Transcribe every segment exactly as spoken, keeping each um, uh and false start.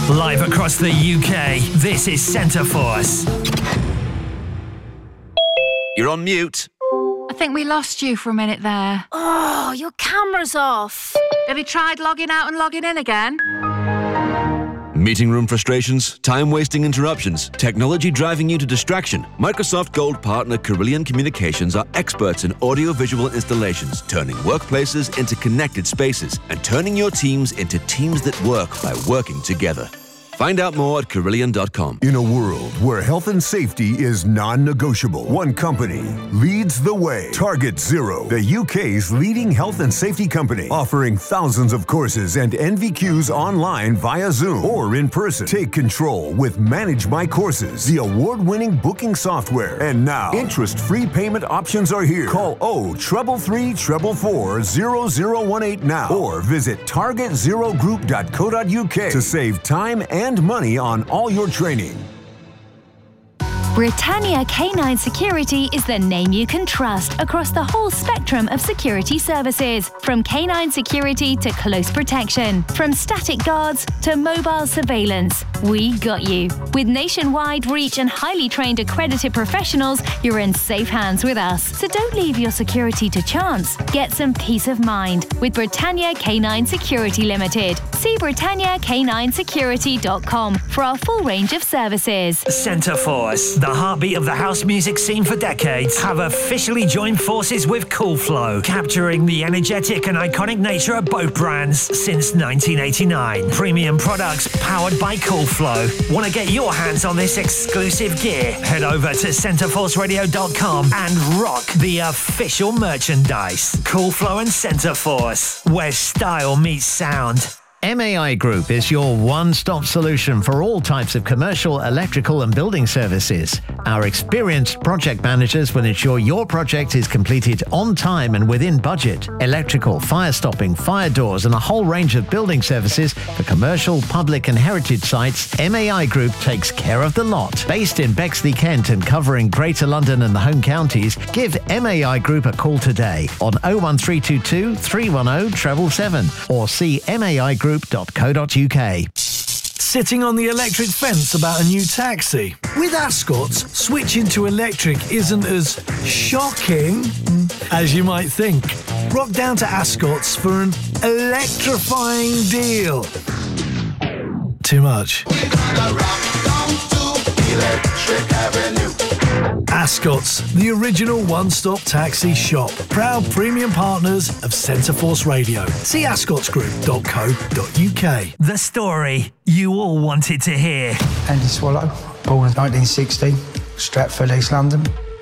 Live across the U K, this is Centre Force. You're on mute. I think we lost you for a minute there. Oh, your camera's off. Have you tried logging out and logging in again? Meeting room frustrations, time-wasting interruptions, technology driving you to distraction. Microsoft Gold partner Carillion Communications are experts in audio-visual installations, turning workplaces into connected spaces and turning your teams into teams that work by working together. Find out more at Carillion dot com. In a world where health and safety is non-negotiable, one company leads the way. Target Zero, the U K's leading health and safety company, offering thousands of courses and N V Qs online via Zoom or in person. Take control with Manage My Courses, the award-winning booking software. And now, interest-free payment options are here. Call oh three three three four four zero zero one eight now or visit target zero group dot co dot U K to save time and and money on all your training. Britannia K nine Security is the name you can trust across the whole spectrum of security services. From K nine Security to close protection, from static guards to mobile surveillance, we got you. With nationwide reach and highly trained accredited professionals, you're in safe hands with us. So don't leave your security to chance. Get some peace of mind with Britannia K nine Security Limited. See Britannia K nine security dot com for our full range of services. Centre Force, the heartbeat of the house music scene for decades, have officially joined forces with Coolflow, capturing the energetic and iconic nature of both brands since nineteen eighty-nine. Premium products powered by Coolflow. Want to get your hands on this exclusive gear? Head over to centre force radio dot com and rock the official merchandise. Coolflow and Centre Force, where style meets sound. M A I Group is your one-stop solution for all types of commercial, electrical and building services. Our experienced project managers will ensure your project is completed on time and within budget. Electrical, fire stopping, fire doors and a whole range of building services for commercial, public and heritage sites, M A I Group takes care of the lot. Based in Bexley, Kent and covering Greater London and the home counties, give M A I Group a call today on oh one three two two, three one oh, seven seven seven or see M A I Group dot co dot U K. Sitting on the electric fence about a new taxi? With Ascot's, switching to electric isn't as shocking as you might think. Rock down to Ascot's for an electrifying deal. Too much. We're gonna rock down to Electric Avenue. Ascot's, the original one-stop taxi shop. Proud premium partners of Centre Force Radio. See ascots group dot co dot U K. The story you all wanted to hear. Andy Swallow, born in nineteen sixty, Stratford, East London.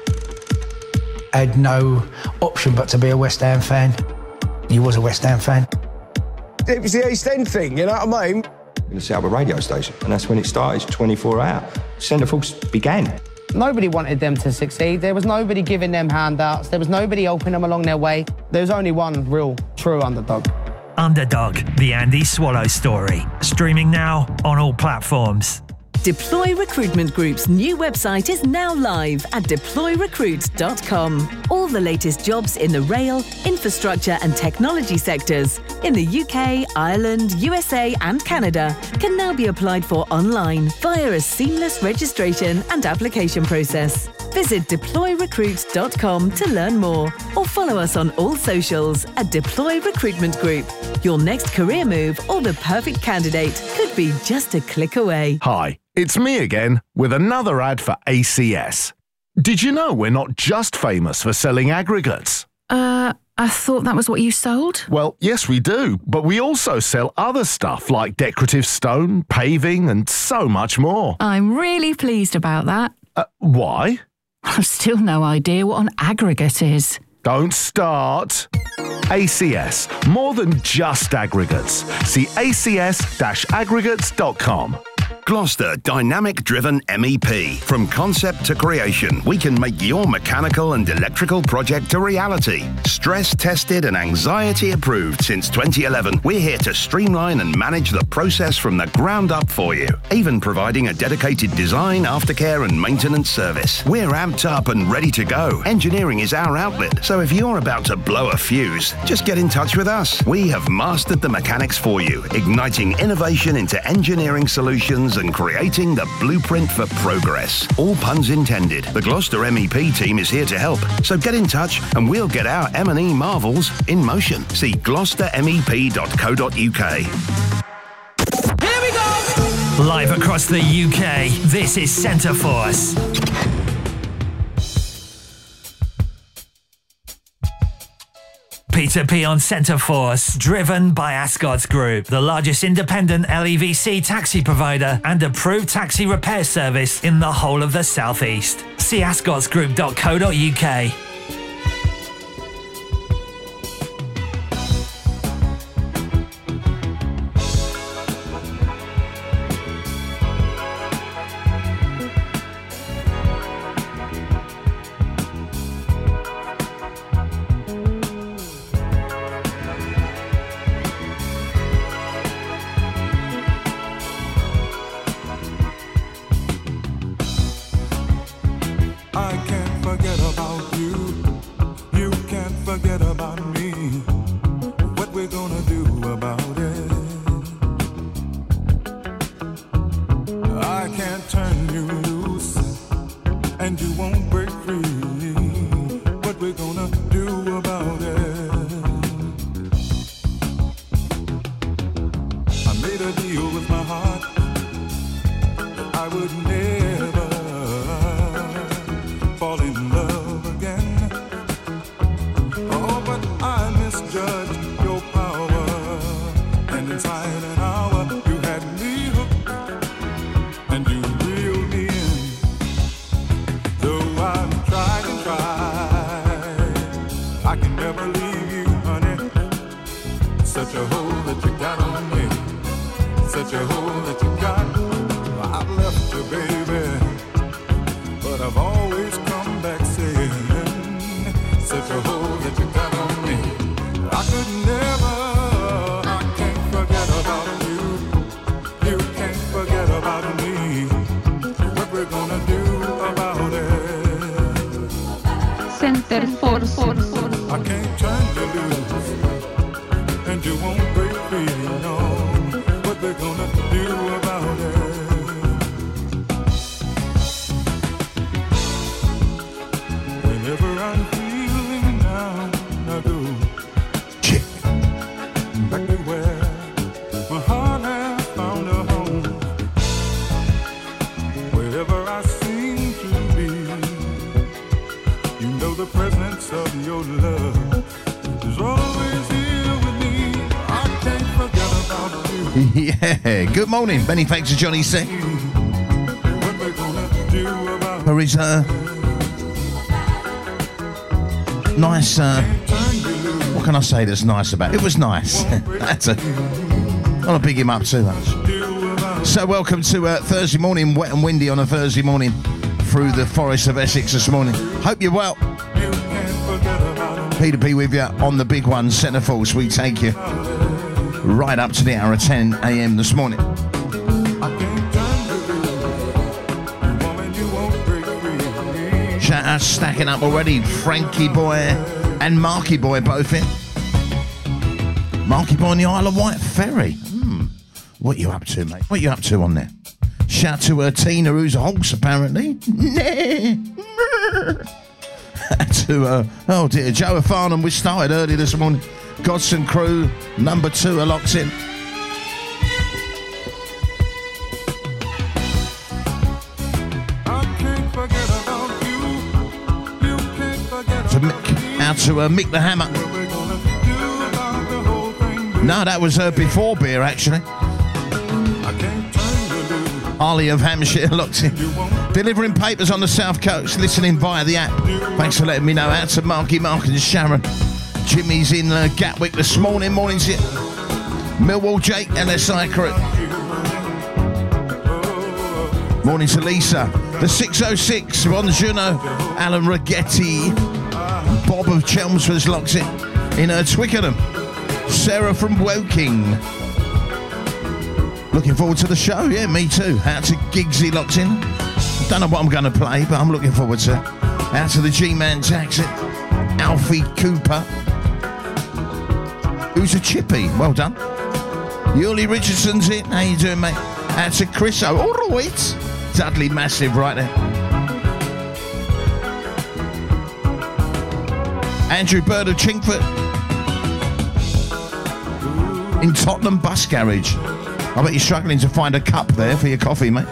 Had no option but to be a West Ham fan. He was a West Ham fan. It was the East End thing, you know what I mean? In the set up a radio station, and that's when it started, twenty-four hour. Centre Force began. Nobody wanted them to succeed. There was nobody giving them handouts. There was nobody helping them along their way. There was only one real, true underdog. Underdog, the Andy Swallow story. Streaming now on all platforms. Deploy Recruitment Group's new website is now live at deploy recruit dot com. All the latest jobs in the rail, infrastructure and technology sectors in the U K, Ireland, U S A and Canada can now be applied for online via a seamless registration and application process. Visit deploy recruit dot com to learn more or follow us on all socials at Deploy Recruitment Group. Your next career move or the perfect candidate could be just a click away. Hi, it's me again with another ad for A C S. Did you know we're not just famous for selling aggregates? Uh, I thought that was what you sold? Well, yes, we do, but we also sell other stuff like decorative stone, paving and so much more. I'm really pleased about that. Uh, why? I've still no idea what an aggregate is. Don't start. A C S, more than just aggregates. See A C S aggregates dot com. Gloucester Dynamic Driven M E P. From concept to creation, we can make your mechanical and electrical project a reality. Stress tested and anxiety approved since twenty eleven, we're here to streamline and manage the process from the ground up for you, even providing a dedicated design, aftercare and maintenance service. We're amped up and ready to go. Engineering is our outlet, so if you're about to blow a fuse, just get in touch with us. We have mastered the mechanics for you, igniting innovation into engineering solutions and creating the blueprint for progress. All puns intended. The Gloucester M E P team is here to help, so get in touch and we'll get our M and E marvels in motion. See gloucester m e p dot co dot u k. Here we go! Live across the U K, this is Centre Force. Peter P on Centre Force, driven by Ascot's Group, the largest independent L E V C taxi provider and approved taxi repair service in the whole of the South East. See ascots group dot co dot u k. Good morning. Many thanks to Johnny C for his uh, nice, uh, what can I say that's nice about it? It was nice. That's a, I want to big him up too much. So welcome to uh, Thursday morning, wet and windy on a Thursday morning through the Forest of Essex this morning. Hope you're well. Peter P with you on the big one, Centre Force. We take you right up to the hour of ten a m this morning. Shout out stacking up already. Frankie Boy and Marky Boy both in. Marky Boy on the Isle of Wight Ferry. Hmm. What you up to, mate? What you up to on there? Shout to uh, Tina, who's a horse apparently. to uh, oh dear, Joe Farnham. We started early this morning. Godson crew number two are locked in. To Mick, out to uh, Mick the Hammer. No, that was uh, before beer actually. Harley of Hampshire locked in. Delivering papers on the South Coast, listening via the app. Thanks for letting me know. Out to Marky Mark and Sharon. Jimmy's in uh, Gatwick this morning. Morning's here. Millwall Jake, L S I crew. Morning to Lisa. The six oh six, Bonjourno, Alan Ragetti. Bob of Chelmsford's locked it in uh, Twickenham. Sarah from Woking. Looking forward to the show. Yeah, me too. Out to Giggsy locked in. Don't know what I'm going to play, but I'm looking forward to it. Out to the G-Man Taxi. Alfie Cooper. Who's a chippy? Well done. Yuli Richardson's in. How you doing, mate? Out to Chris O. All right. Dudley Massive right there. Andrew Bird of Chingford. In Tottenham Bus Garage. I bet you're struggling to find a cup there for your coffee, mate.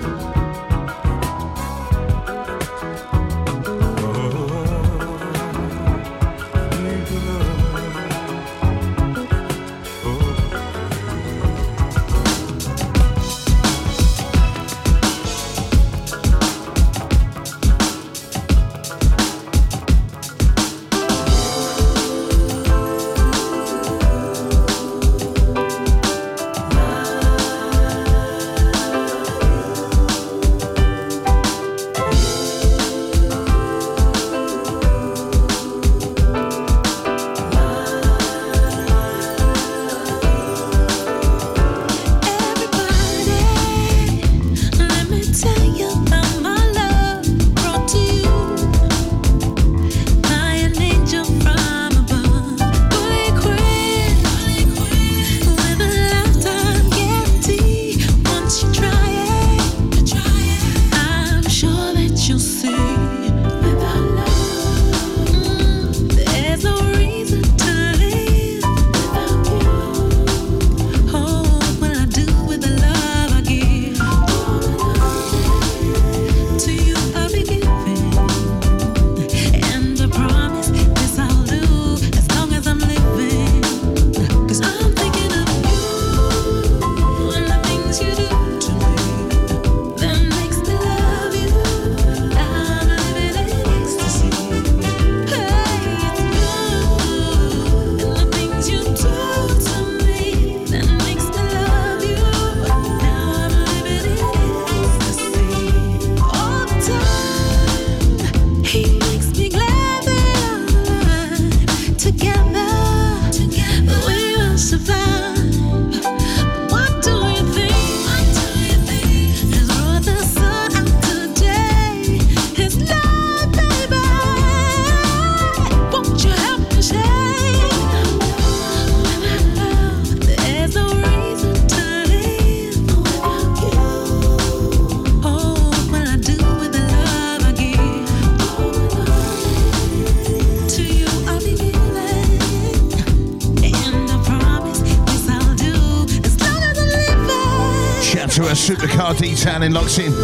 Supercar detailing locks in.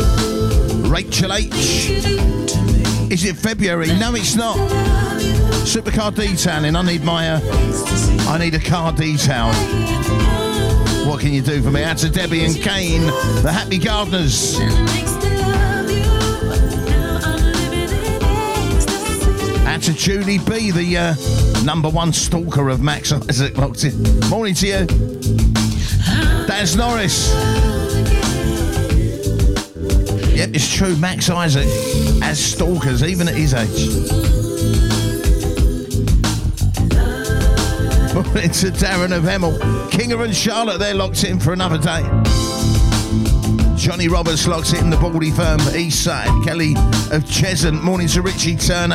Rachel H. Is it February? No, it's not. Supercar detailing. I need my. Uh, I need a car detail. What can you do for me? Out to Debbie and Kane, the Happy Gardeners. Out to Julie B, the uh, number one stalker of Max Isaac locked in. Morning to you. That's Norris. Yep, it's true. Max Isaac has stalkers, even at his age. Morning to Darren of Hemel. Kinga and Charlotte, they're locked in for another day. Johnny Roberts locks in the Baldy Firm, East Side. Kelly of Cheshunt. Morning to Richie Turner.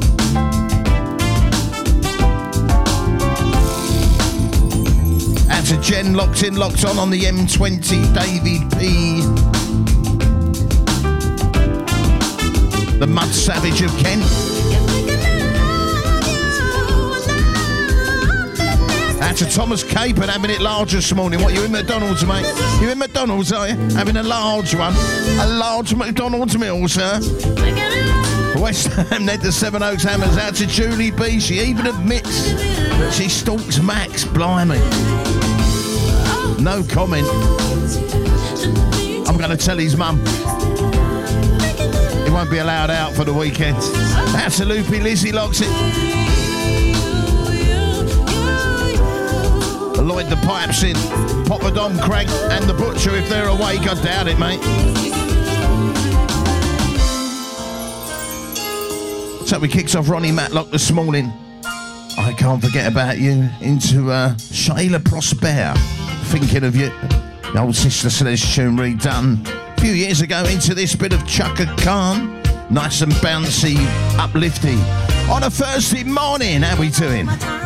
And to Jen, locked in, locked on on the M twenty. David P. The Mud Savage of Kent. Out to Thomas Cape and having it large this morning. What, you in McDonald's, mate? You in McDonald's, are you? Having a large one. A large McDonald's meal, sir. West Ham led the Seven Oaks Hammers. Out to Julie B. She even admits that she stalks Max. Blimey. No comment. I'm going to tell his mum. He won't be allowed out for the weekend. Out to Loopy, Lizzie locks it. Lloyd the Pipes in. Papa Dom, Craig and the Butcher if they're awake. I doubt it, mate. So we kicked off Ronnie Matlock this morning. I Can't Forget About You into uh, Shayla Prosper, Thinking of You. The old Sister Sledge tune redone a few years ago into this bit of Chaka Khan. Nice and bouncy, uplifting. On a Thursday morning, how we doing?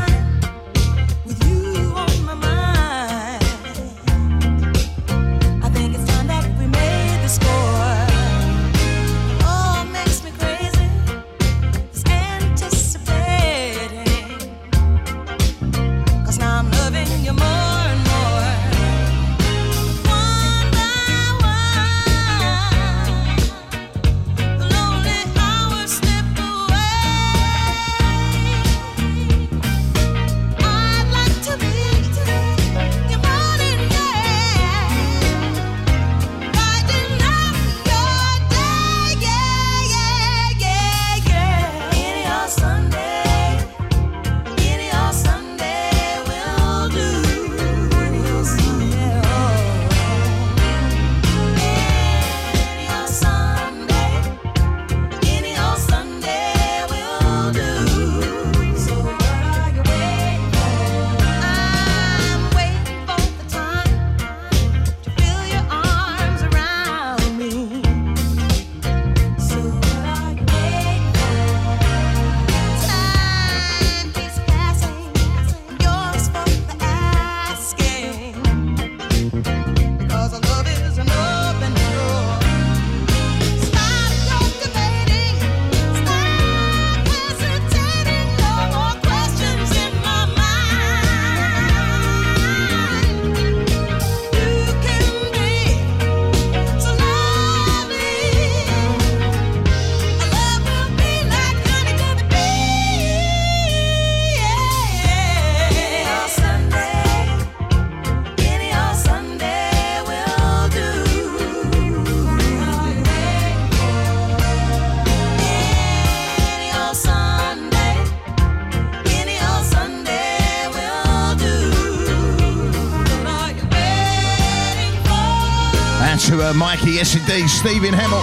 To uh, Mikey S and D, Stephen Hamill,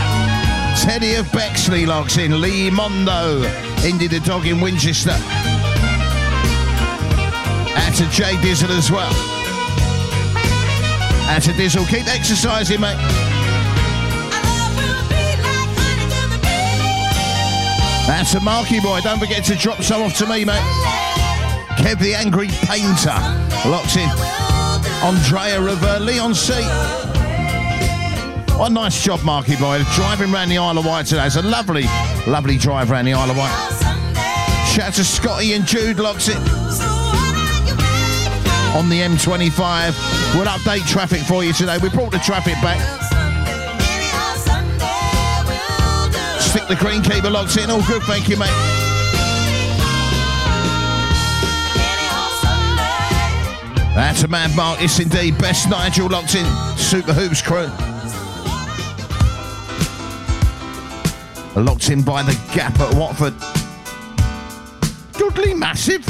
Teddy of Bexley locks in, Lee Mondo, Indy the Dog in Winchester, out to Jay Dizzle as well, out to Dizzle, keep exercising mate. That's a Marky Boy, don't forget to drop some off to me mate. Kev the Angry Painter locks in, Andrea of uh, Leon C. What a nice job, Marky Boy, driving around the Isle of Wight today. It's a lovely, lovely drive around the Isle of Wight. Shout out to Scotty and Jude locks it on the M twenty-five. We'll update traffic for you today. We brought the traffic back. Stick the Greenkeeper locks in. All good, thank you, mate. That's a Mad Mark, yes indeed. Best Nigel locked in. Super Hoops crew. Locked in by the Gap at Watford. Dudley Massive.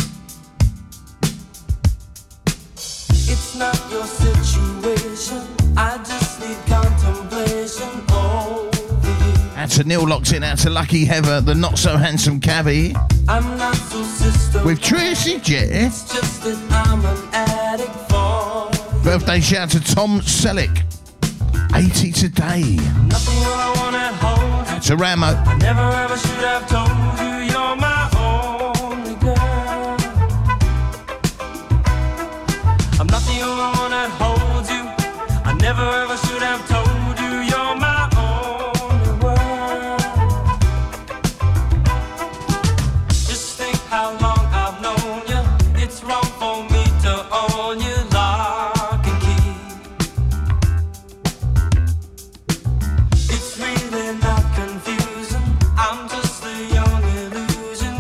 It's not your situation. I just need contemplation over you. That's a Neil locked in. That's a Lucky Heather, the not so handsome Cabby. I'm not so systematic. With Tracy J. It's just that I'm an addict for you. Birthday shout to Tom Selleck. eighty today. Nothing when I wanna hold. To Ramo. I never ever should have told you you're my only girl. I'm not the only one that holds you. I never ever should have told you you're my only world. Just think how long I've known you. It's wrong for me to own you lock and key. It's really not confusing. I'm just a young illusion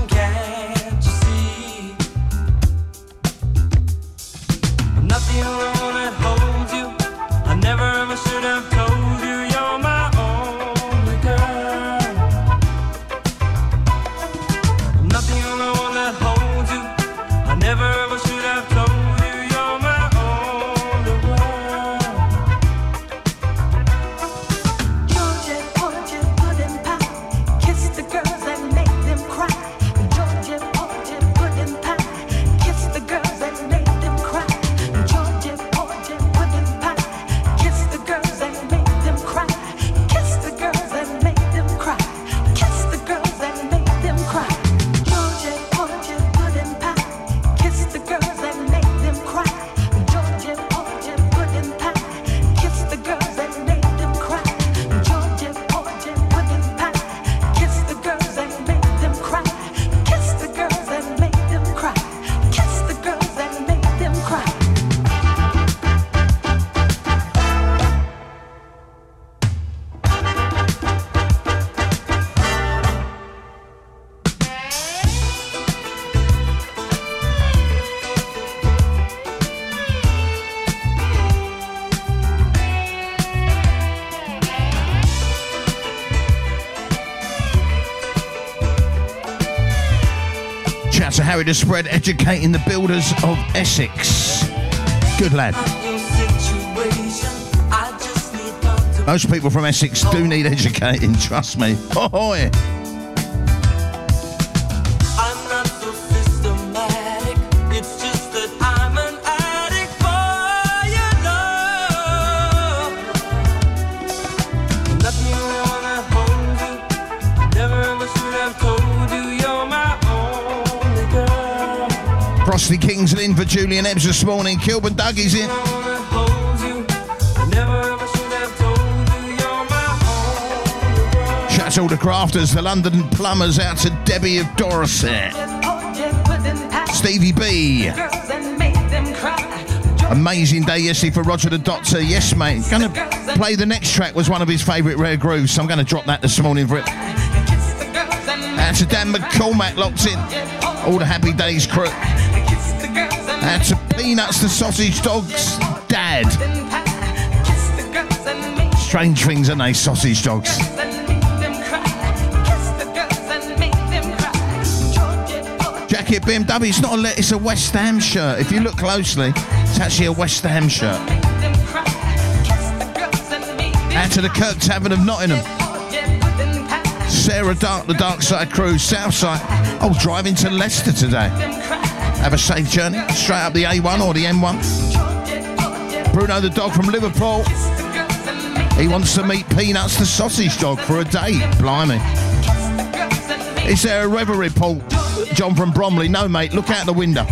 Out to Harry the Spread, educating the builders of Essex. Good lad. Most people from Essex do need educating, trust me. Ahoy! Frosty King's in for Julian Ebbs this morning. Kilburn Dougie's in. Shout out to all the crafters, the London plumbers, out to Debbie of Dorset. Stevie B. Amazing day yesterday for Roger the Doctor. Yes, mate. Gonna play the next track, was one of his favourite rare grooves, so I'm going to drop that this morning for it. Out to Dan McCormack locked in. All the Happy Days crew. Out to Peanuts the Sausage Dogs dad. Strange things, aren't they, sausage dogs? Jacket B M W, it's not a let, it's a West Ham shirt. If you look closely, it's actually a West Ham shirt. Out to the Kirk Tavern of Nottingham. Sarah Dark, the Dark Side crew, Southside. Oh, driving to Leicester today. Have a safe journey, straight up the A one or the M one. Bruno the dog from Liverpool. He wants to meet Peanuts the sausage dog for a date. Blimey. Is there a reverie, Paul? John from Bromley. No, mate, look out the window.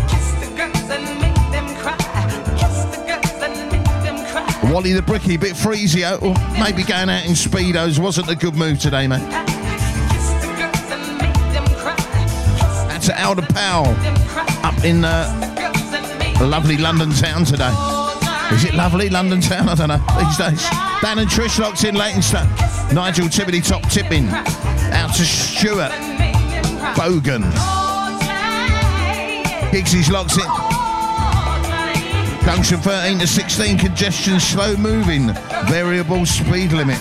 Wally the Bricky, bit freezy out, or maybe going out in Speedos. Wasn't a good move today, mate. That's to Alda Powell. Up in uh, lovely London town today. Is it lovely London town? I don't know these days. Dan and Trish locked in Leytonstone. Nigel Tibbity top tipping. Out to Stuart Bogan. Giggsy's locked in. Junction thirteen to sixteen, congestion, slow moving, variable speed limit.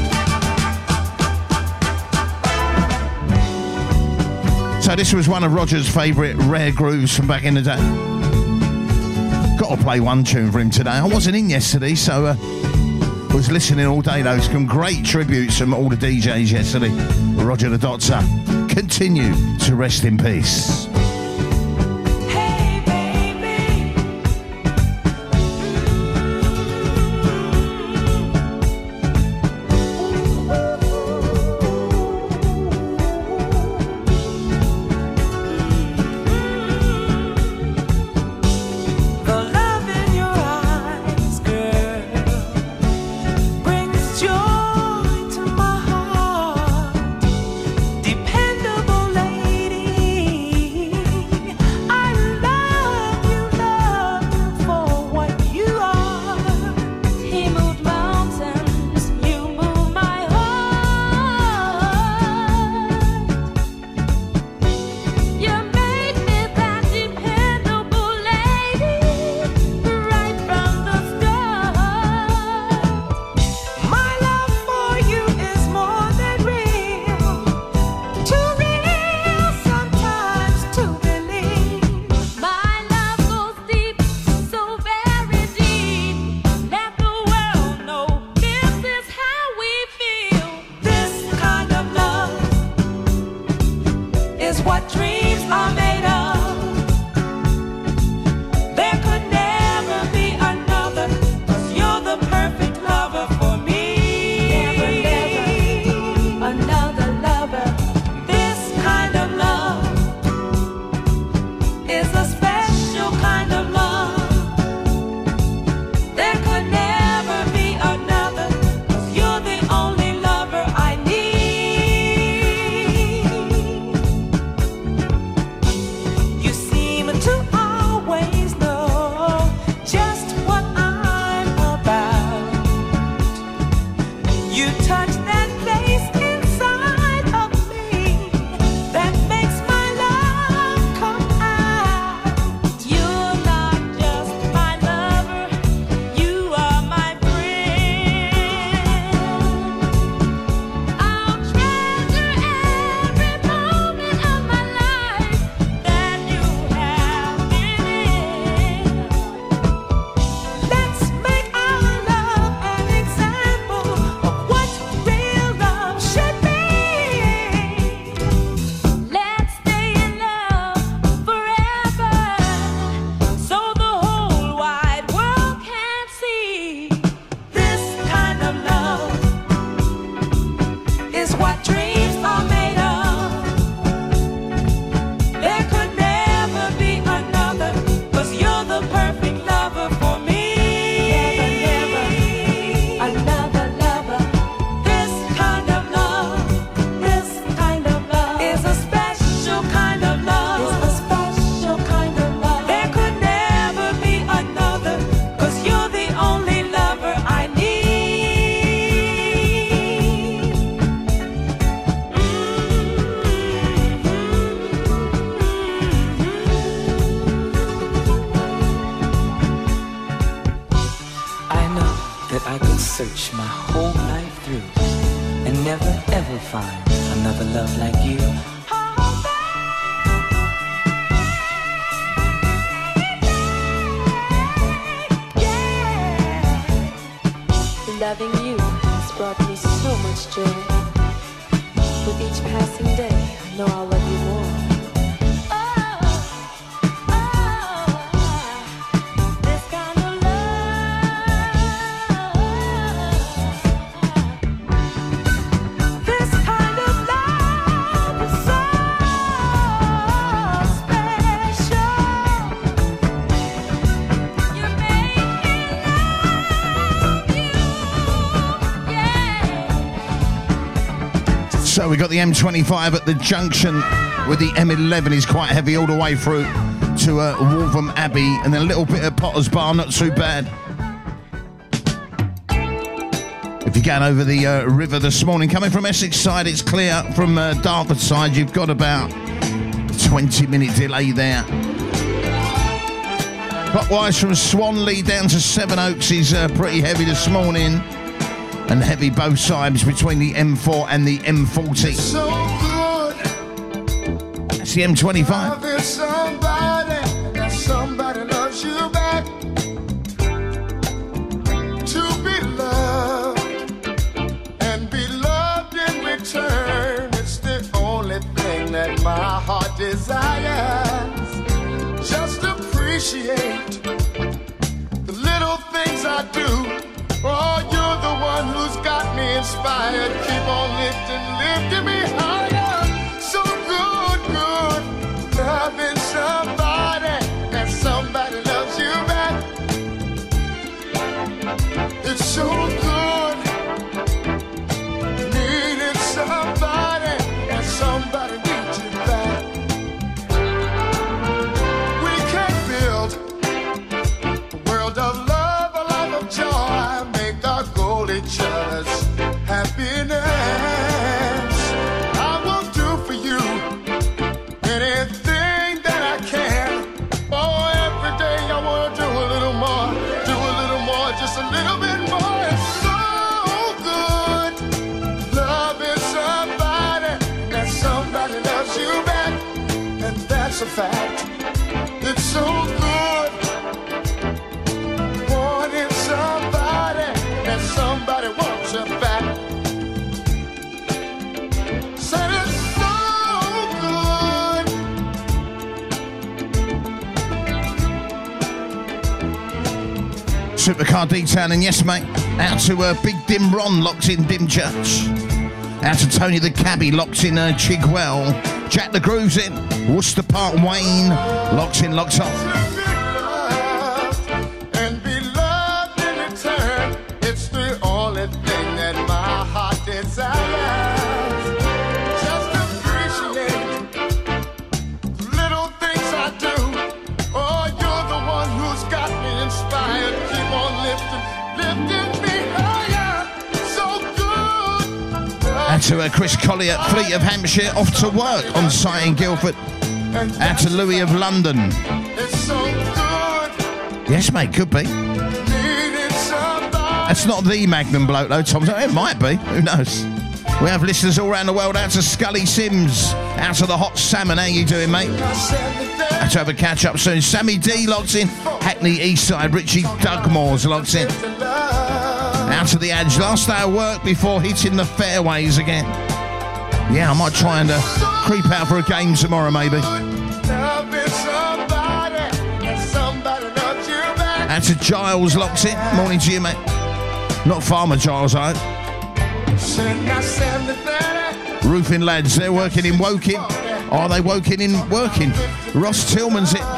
So this was one of Roger's favourite rare grooves from back in the day. Got to play one tune for him today. I wasn't in yesterday, so uh, I was listening all day though. Some great tributes from all the D Js yesterday. Roger the Doctor, continue to rest in peace. whole life through and never ever find another love like you. Loving you has brought me so much joy. With each passing day, I know I'll love you more. So we got the M twenty-five at the junction with the M eleven is quite heavy all the way through to uh, Waltham Abbey, and then a little bit of Potter's Bar, not too bad. If you're going over the uh, river this morning, coming from Essex side, it's clear. From uh, Dartford side, you've got about twenty minute delay there. Clockwise from Swanley down to Sevenoaks is uh, pretty heavy this morning, and heavy both sides between the M four and the M forty. So good. That's the M twenty-five. Loving somebody, that somebody loves you back. To be loved and be loved in return, it's the only thing that my heart desires. Just appreciate the little things I do. Oh, you're the one who's got me inspired. Keep on lifting, lifting me higher. So good, good, loving somebody, and somebody loves you back. It's so good, needing somebody, and somebody needs you back. We can build a world of love, a life of joy. Each other's happiness. I will do for you anything that I can. Oh, every day I want to do a little more, do a little more, just a little bit more. It's so good, loving somebody, that somebody loves you back, and that's a fact. It's so good, wanting somebody, that somebody wants you back. Said it's so good. Supercar Detail, and yes, mate. Out to uh, Big Dim Ron, locked in Dimchurch. Out to Tony the Cabbie, locked in uh, Chigwell. Jack the Groove's in Worcester Park, Wayne, locked in, locked on. To uh, Chris Collier, Fleet of Hampshire, off to work on site in Guildford. Out to Louis of London. Yes, mate, could be. That's not the Magnum bloke, though, Tom. It might be. Who knows? We have listeners all around the world. Out to Scully Sims. Out to the Hot Salmon. How you doing, mate? Out to have a catch-up soon. Sammy D locked in. Hackney Eastside. Richie Dugmore's locked in. Out to the edge, last day of work before hitting the fairways again. Yeah, I might try and uh, creep out for a game tomorrow, maybe. Out to Giles, locked in. Morning to you, mate. Not Farmer Giles, I hope. Roofing lads, they're working in Woking. Are they woking in working? Ross Tillman's it.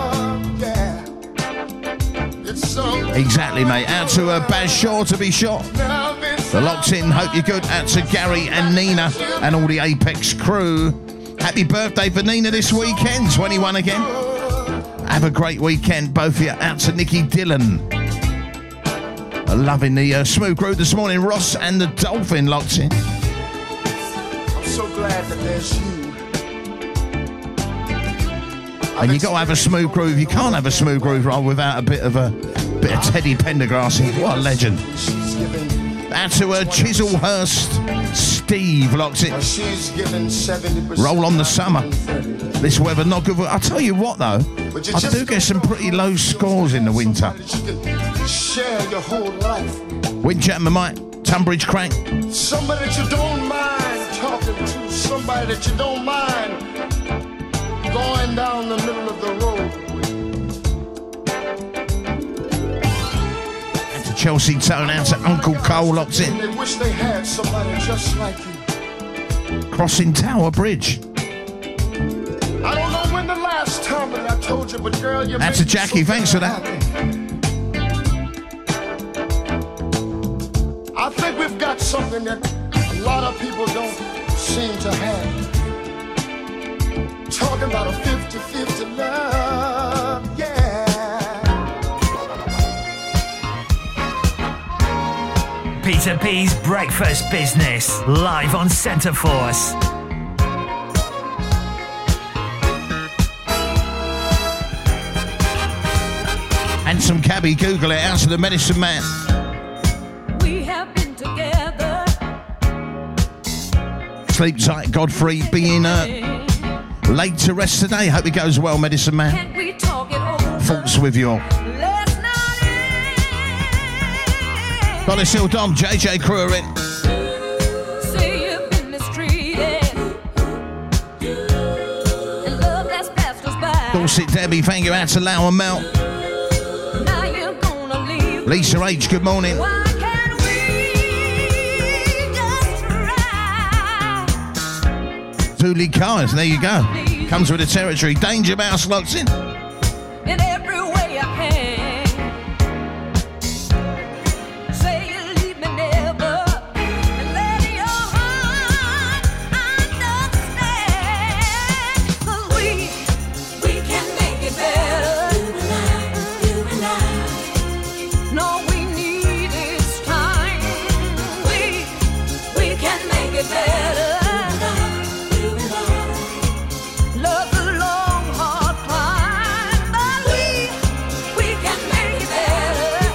Exactly, mate. Out to uh, Baz Shaw, to be sure. The locked in, hope you're good. Out to Gary and Nina and all the Apex crew. Happy birthday for Nina this weekend, twenty-one again. Have a great weekend, both of you. Out to Nikki Dillon. Loving the uh, smooth groove this morning. Ross and the Dolphin locked in. I'm so glad that there's you. And you got to have a smooth groove. You can't have a smooth groove roll without a bit of a bit of Teddy Pendergrass. What a legend. Out to uh, Chislehurst, Steve locked it. She's given seventy percent. Roll on the summer. This weather not good. I'll tell you what though, I do get some pretty low scores in the winter. Share your whole life. Windjammer Mike, Tunbridge Crank. Somebody that you don't mind talking to. Somebody that you don't mind going down the middle of the road. And to Chelsea Tone, out to Uncle Cole locked in. They wish they had somebody just like you. Crossing Tower Bridge. I don't know when the last time that I told you, but girl, you That's a Jackie, so thanks for that. I think we've got something that a lot of people don't seem to have. Talking about a fifty-fifty love, yeah. Peter P's Breakfast Business, live on Centre Force. And some cabbie, Google it, out to the Medicine Man. We have been together. Sleep tight, Godfrey, being uh, late to rest today. Hope it goes well, Medicine Man. Can't we talk it over? Thoughts with you all. Got it still Dom, J J Crew are in. Say you've been mistreated. And love that's passed us by. Dorset Debbie, thank you, out to Lau and Mel. Now you're gonna leave. Lisa H, good morning. Why can't we just try? Dooley Cars, there you go. Comes with the territory. Danger Mouse locked in. In every way I can. Say you leave me never. And let your heart understand. 'Cause we, we can make it better. You and I, you and I. No, we need is time. We, we can make it better. Love's a long, hard climb, but we, we can make it better.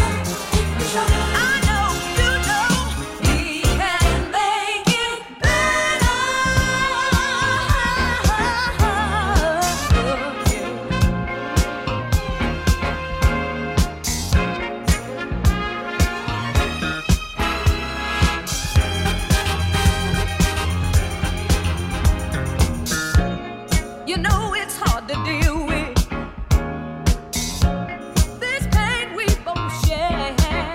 I know, you know, we can make it better. You know it's hard to deal with this pain we both share.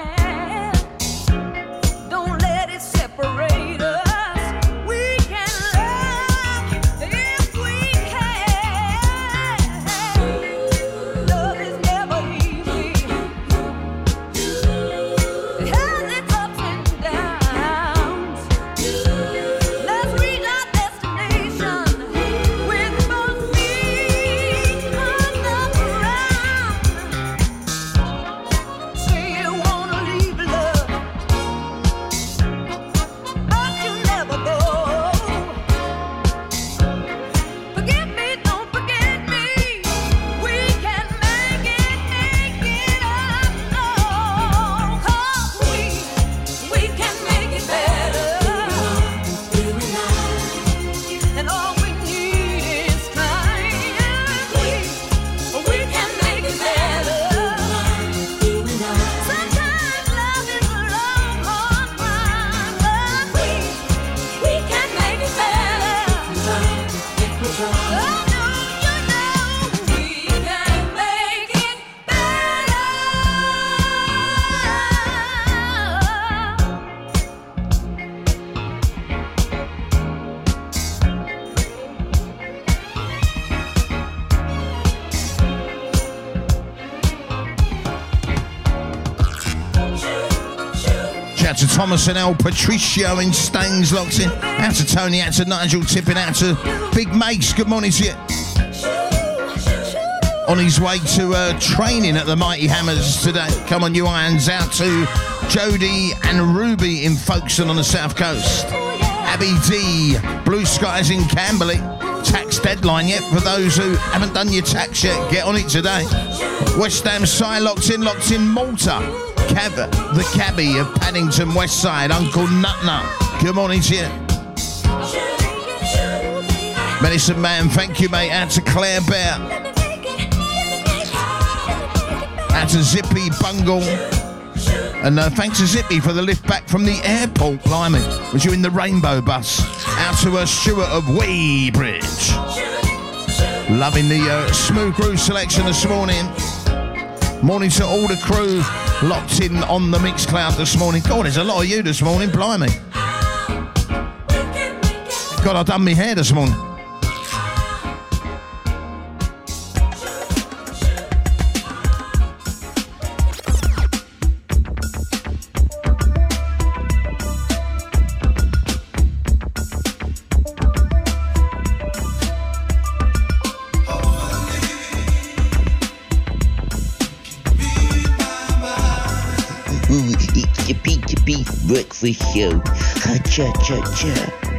Don't let it separate us. We can love if we can. Love is never easy. It has its ups and downs. Let's reach our destination with both feet on the ground. Say you wanna leave love, but you never go. Forgive me, don't forget me. We can make it, make it up, no. 'Cause we, we can make it better. And all we need is time. We, we can make it better. Sometimes love is a long, hard climb, but we, we can make it better. Oh, no, you know, we can make it better. Shout to Thomas and L, Patricio in Staines locked in. Out to Tony, out to Nigel, tipping out to Big Mace. Good morning to you. On his way to uh, training at the Mighty Hammers today. Come on, you irons. Out to Jody and Ruby in Folkestone on the south coast. Abby D, Blue Skies in Camberley. Tax deadline yet for those who haven't done your tax yet. Get on it today. West Ham side locked in, locked in Malta. Cab, the cabbie of Paddington West Side, Uncle Nut Nut. Good morning to you. Medicine Man, thank you, mate. Out to Claire Bear. Out to Zippy Bungle. And uh, thanks to Zippy for the lift back from the airport, blimey. Was you in the Rainbow bus? Out to uh, Stuart of Weybridge. Loving the uh, smooth groove selection this morning. Morning to all the crew locked in on the Mixcloud this morning. God, there's a lot of you this morning, blimey. God, I've done my hair this morning. Breakfast show. Ha cha cha cha.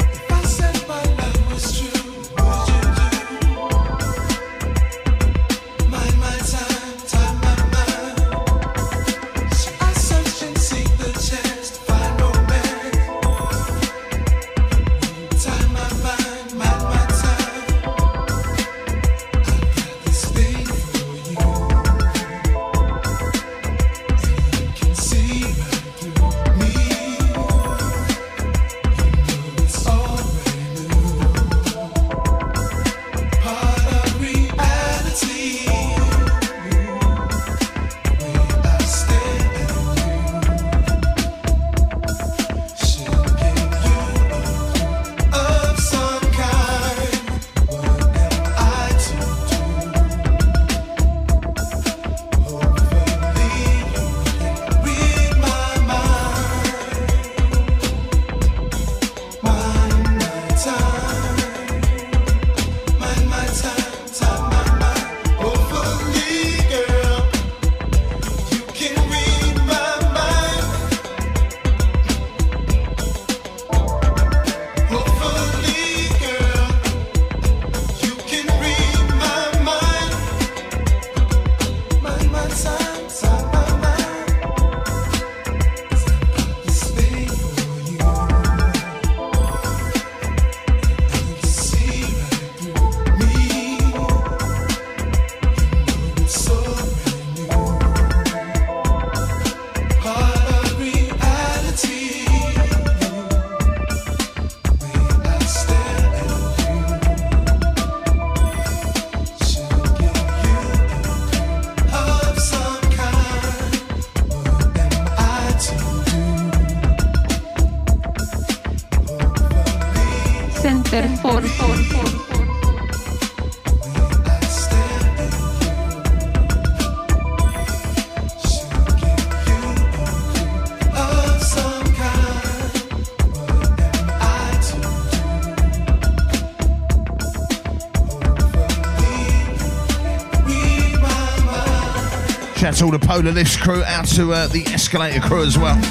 Shout out to all the Polar Lifts crew, out to uh, the Escalator crew as well.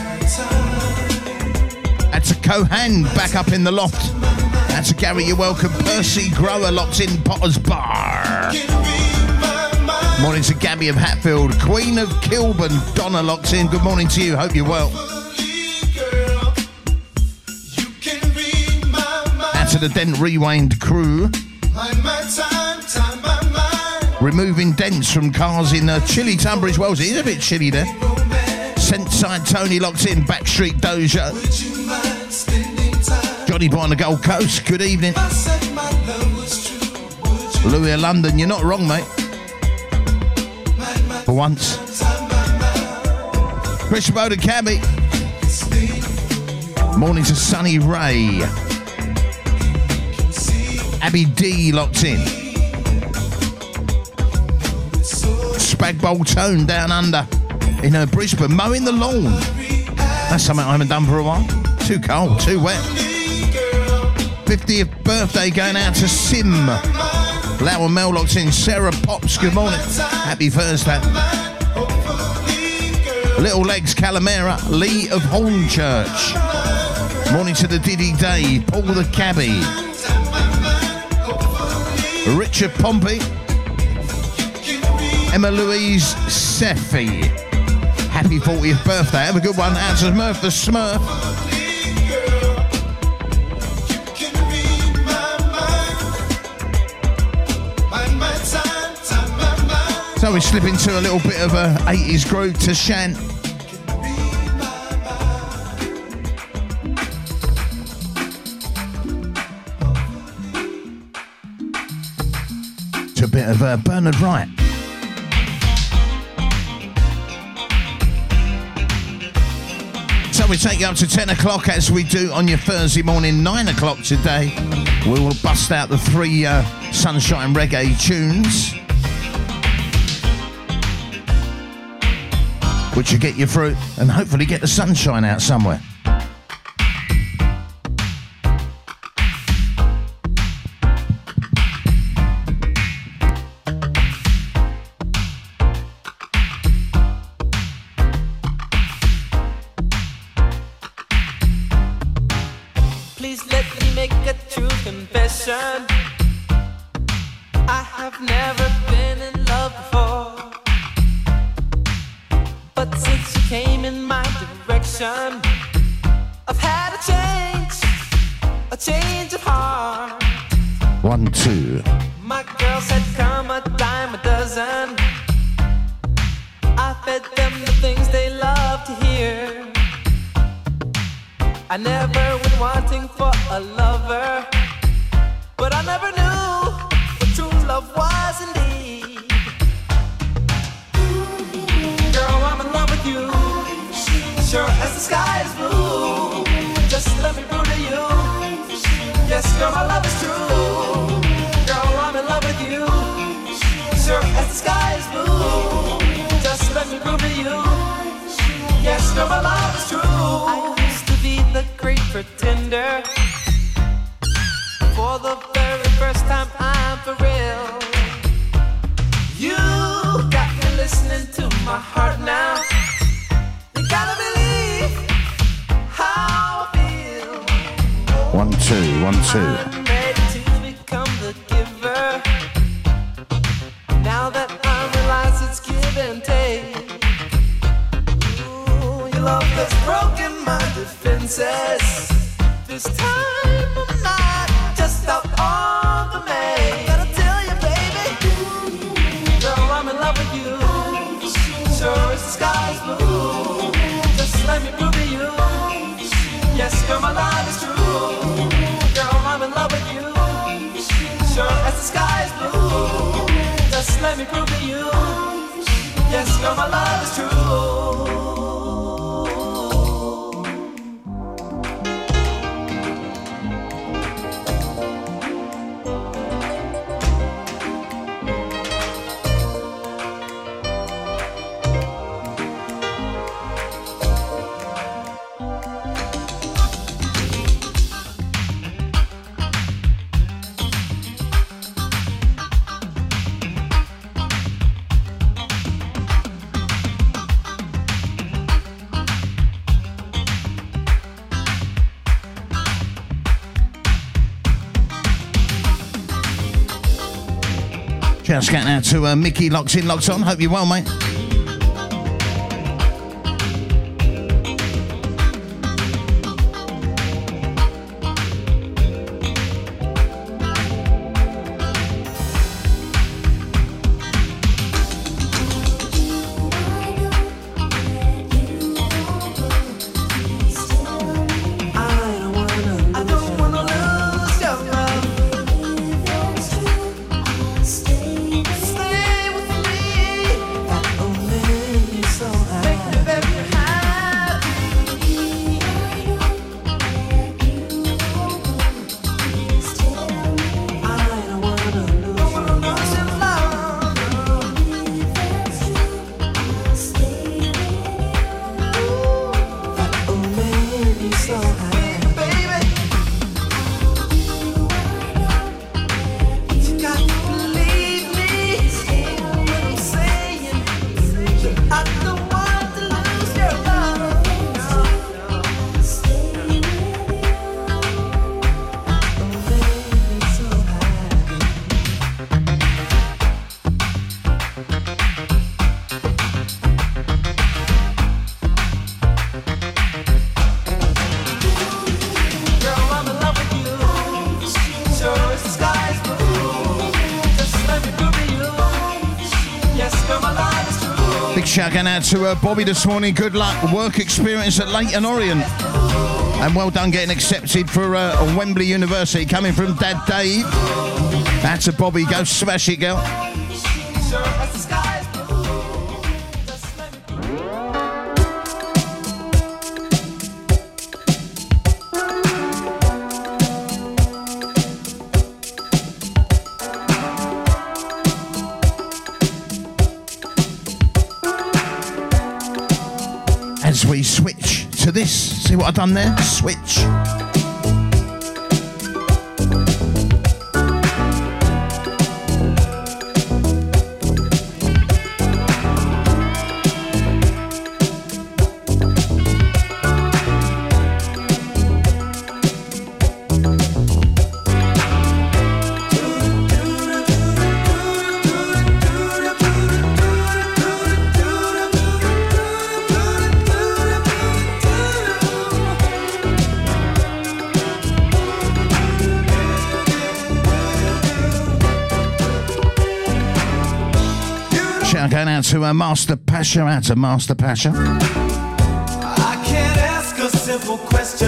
Out to Cohan, back up in the loft. Out to Gary, you're welcome. Percy Grower, locked in Potter's Bar. Morning to Gabby of Hatfield. Queen of Kilburn, Donna, locked in. Good morning to you, hope you're well. Out to the Dent Rewind crew. Removing dents from cars in uh, chilly Tunbridge Wells. It is a bit chilly there. Sentside Tony locked in. Backstreet Dojo. Johnny Boy on the Gold Coast. Good evening. Louis of London. You're not wrong, mate. For once. Chris Boda Cabby. Morning to Sunny Ray. Abby D locked in. Spagbowl Tone down under in uh, Brisbane, mowing the lawn. That's something I haven't done for a while. Too cold, too wet. fiftieth birthday going out to Sim. Lau and Mel locked in. Sarah Pops, good morning. Happy Thursday. Little Legs Calamera, Lee of Hornchurch. Morning to the Diddy Day, Paul the Cabbie. Richard Pompey. Emma Louise Seffi. happy fortieth birthday. Have a good one. Out to Smurf the Smurf. So we slip into a little bit of a eighties groove to Shant. To a bit of uh, Bernard Wright. So we take you up to ten o'clock as we do on your Thursday morning, nine o'clock today. We will bust out the three uh, Sunshine Reggae tunes, which will get you through and hopefully get the sunshine out somewhere. Please let me make a true confession. I have never been in love before, but since you came in my direction, I've had a change, a change of heart. One, two. My girls had come a dime a dozen. I fed them the things they love to hear. I never went wanting for a lover, but I never knew what true love was indeed. Girl, I'm in love with you, sure as the sky is blue. Just let me prove to you, yes, girl, my love is true. Girl, I'm in love with you, sure as the sky is blue. Just let me prove to you, yes, girl, my love is true. I used to be the great pretender. For the very first time, I'm for real. You got me listening to my heart now. You gotta believe how I feel. One, two, one, two. I'm ready to become the giver. Now that I realize it's give and take. Ooh, your love has broken my defenses. This time I'm not just out on the main. Gotta tell you, baby, girl, I'm in love with you. Sure as the sky's blue. Just let me prove to you, yes, girl, my love is true. Girl, I'm in love with you. Sure as the sky's blue. Just let me prove to you, yes, girl, my love is true. Just getting out to uh, Mickey, locked in, locked on. Hope you're well, mate. Stay with me. shout going out to uh, Bobby this morning. Good luck. Work experience at Leighton Orient. And well done getting accepted for uh, Wembley University. Coming from Dad Dave. That's a Bobby. Go smash it, girl. As we switch to this, see what I've done there? Switch. Going out to uh, Master Pasha, out to Master Pasha. I can't ask a simple question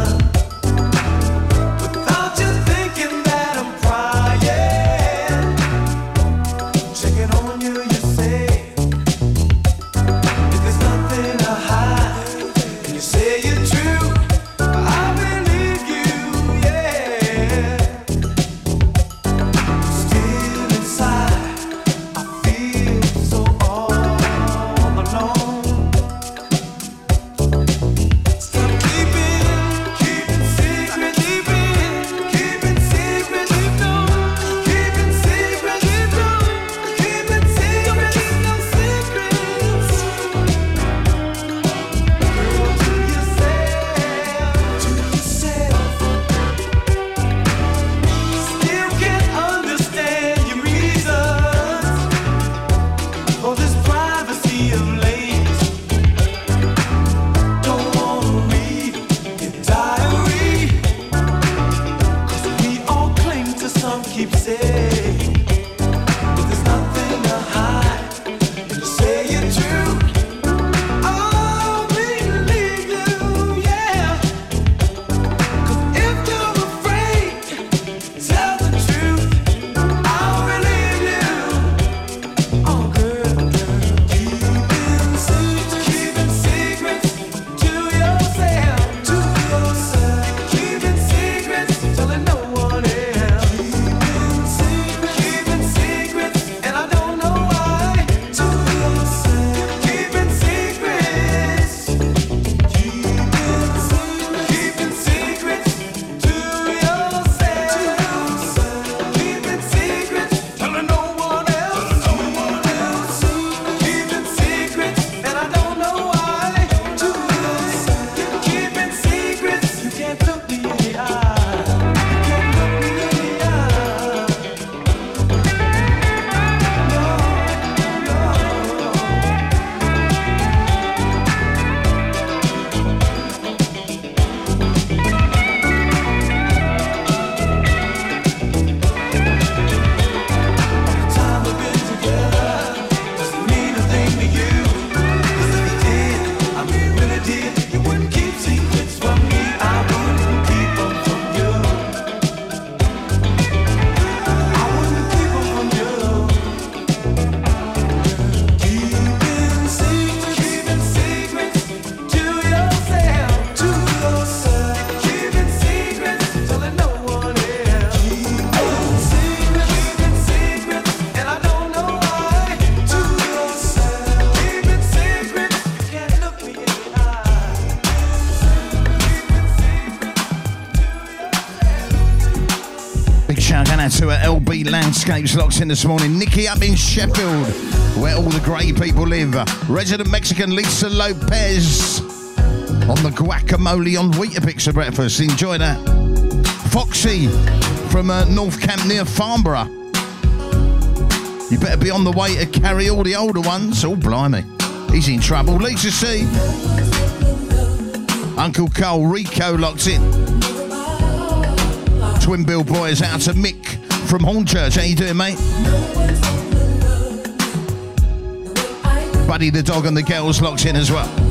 without you thinking that I'm crying. Checking on you, you say if there's nothing to hide, and you say you're true, I believe you, yeah. Still inside, I feel so all alone. Stop keeping, keeping secret, keeping, keeping secret, keep on, keeping secret, keep on, keeping secret, no secrets. Girl, to yourself, to yourself. Still can't understand your reasons for this privacy of late. Don't wanna read your diary, 'cause we all cling to some keepsake. But there's nothing to hide, and you say you're true. I'll believe you, yeah. 'Cause if you're afraid, tell the truth. I'll believe you. Oh, girl, girl, keeping secrets, keeping secrets to yourself, to yourself. Keeping secrets, telling no one else. Keeping secrets, keeping secrets, and I don't know why. To yourself, keeping secrets, keeping secrets, keeping secrets to yourself. Keeping secrets, telling no one else. Keeping secrets, and I don't know why. To yourself, keeping secrets, you can't look me in the eye. You can't look me in the eye. Time we've been together doesn't mean a thing to you. 'Cause if it did, I mean really did, you wouldn't keep secrets from me. I wouldn't keep them from you. I wouldn't keep them from you. Keeping secrets, keeping secrets to yourself, to yourself. Keeping secrets, telling no one else. Keeping secrets, keeping secrets, and I don't know why. To yourself, keeping secrets, you can't look me in the eye. Big shout going out to uh, L B Landscapes locked in this morning. Nikki up in Sheffield, where all the great people live. Resident Mexican Lisa Lopez on the guacamole on Weetabix for breakfast. Enjoy that. Foxy from uh, North Camp near Farnborough. You better be on the way to carry all the older ones. Oh, blimey. He's in trouble. Lisa C. Uncle Cole, Rico locked in. Twin Bill Boys out to Mick from Hornchurch. How you doing, mate? Buddy the dog and the girls locked in as well.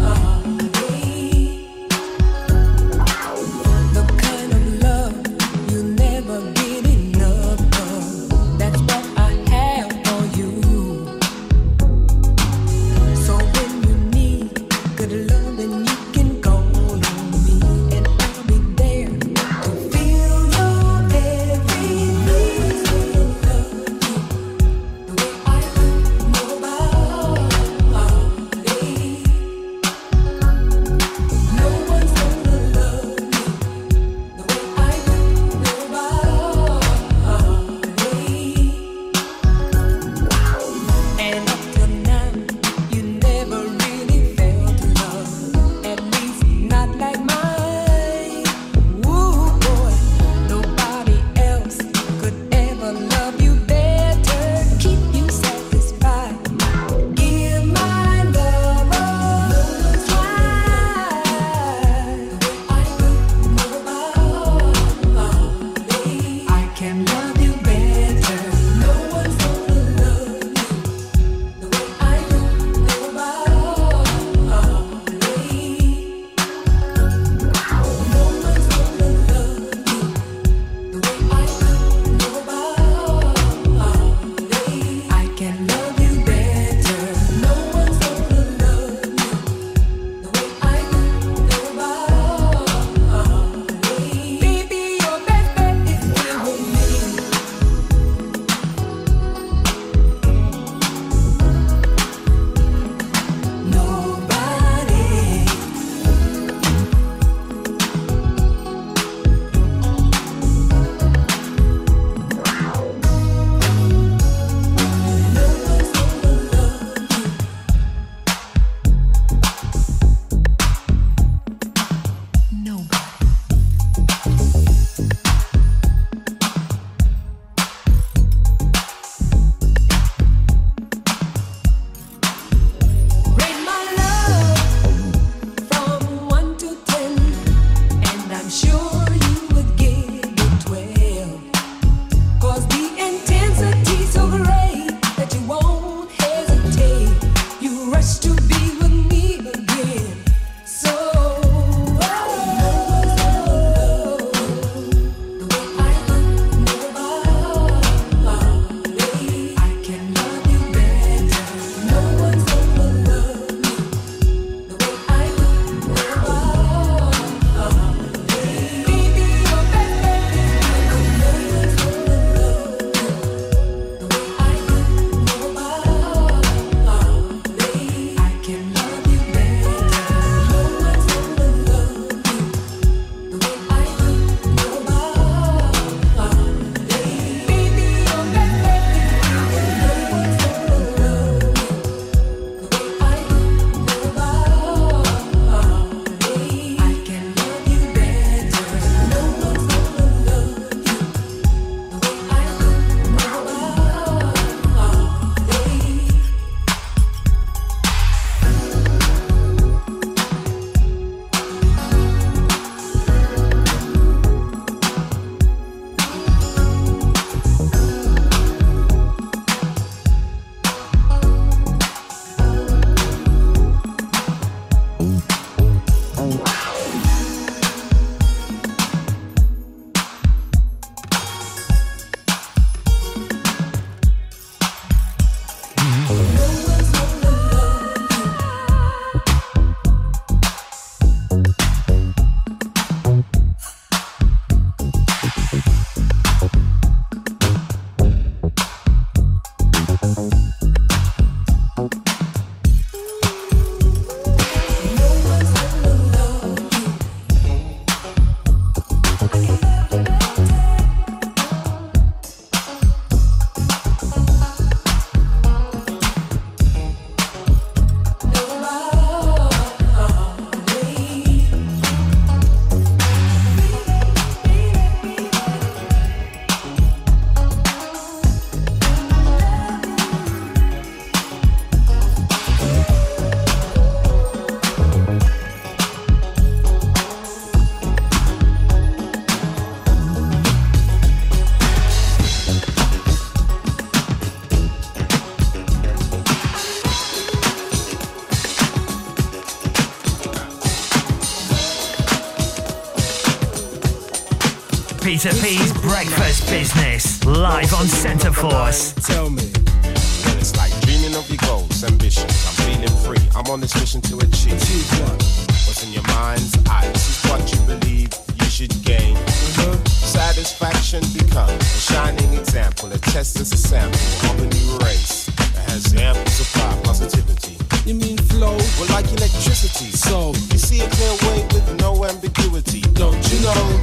Peter P's Breakfast Business, live on Centre Force. Tell me, when it's like dreaming of your goals, ambitions. I'm feeling free. I'm on this mission to achieve. Achieve what? What's in your mind's eye? This is what you believe you should gain. Mm-hmm. Satisfaction become a shining example. A test as a sample of a new race that has ample supply positivity. You mean flow? Well, like electricity. So you see a clear way with no ambiguity. Don't you know?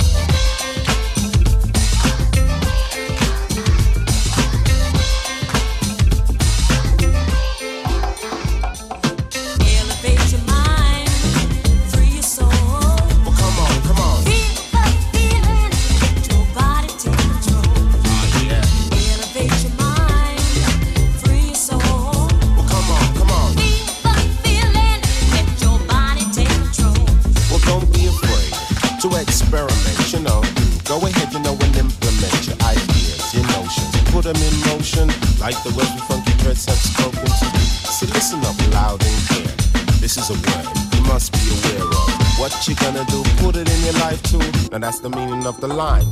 Experiment, you know. Go ahead, you know, and implement your ideas, your notions. Put them in motion, like the way we funky dreads have spoken to you. So listen up loud and clear. This is a word you must be aware of. What you gonna do, put it in your life too. Now that's the meaning of the line.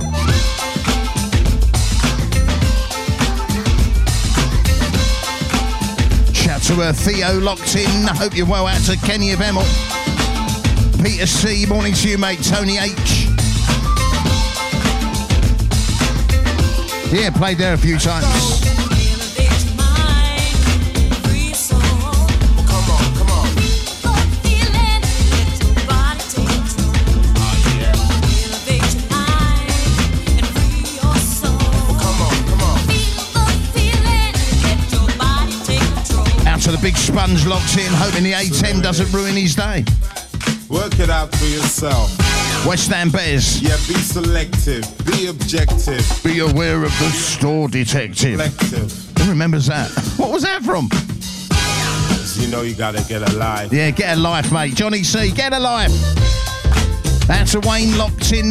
Shout to uh, Theo locked in. I hope you're well. Out to Kenny of Emil. Peter C, morning to you, mate. Tony H. Yeah, played there a few times. Out to the big sponge locked in, hoping the A ten doesn't ruin his day. Work it out for yourself. West Ham Bears. Yeah, be selective, be objective. Be aware of the store detective. Selective. Who remembers that? What was that from? You know you gotta get a life. Yeah, get a life, mate. Johnny C, get a life. That's a Wayne locked in.